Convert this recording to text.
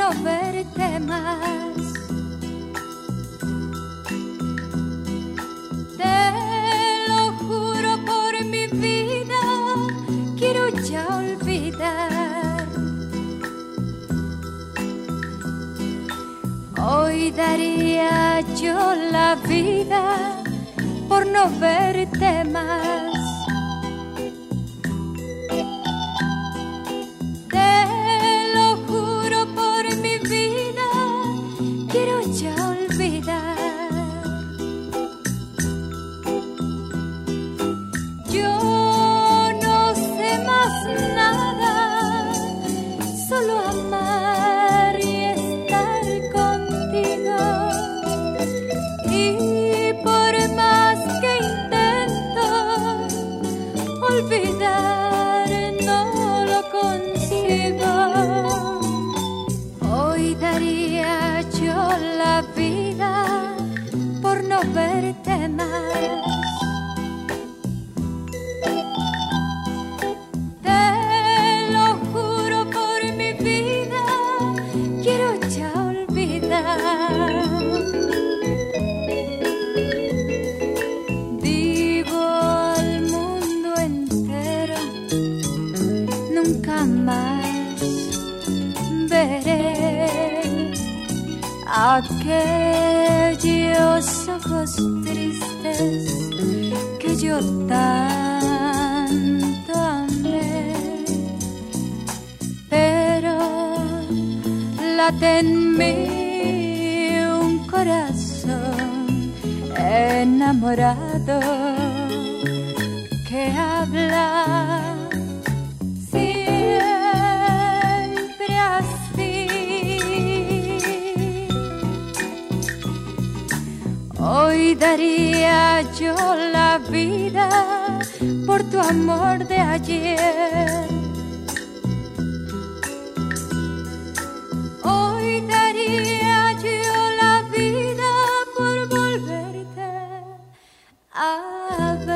no verte más. Te lo juro por mi vida, quiero ya olvidar. Hoy daría yo la vida por no verte más. Verte más. Te lo juro por mi vida, quiero ya olvidar. Digo al mundo entero, nunca más veré aquellos ojos tristes que yo tanto amé, pero late en mí un corazón enamorado que habla siempre así. Hoy daría yo la vida por tu amor de ayer. Hoy daría yo la vida por volverte a ver.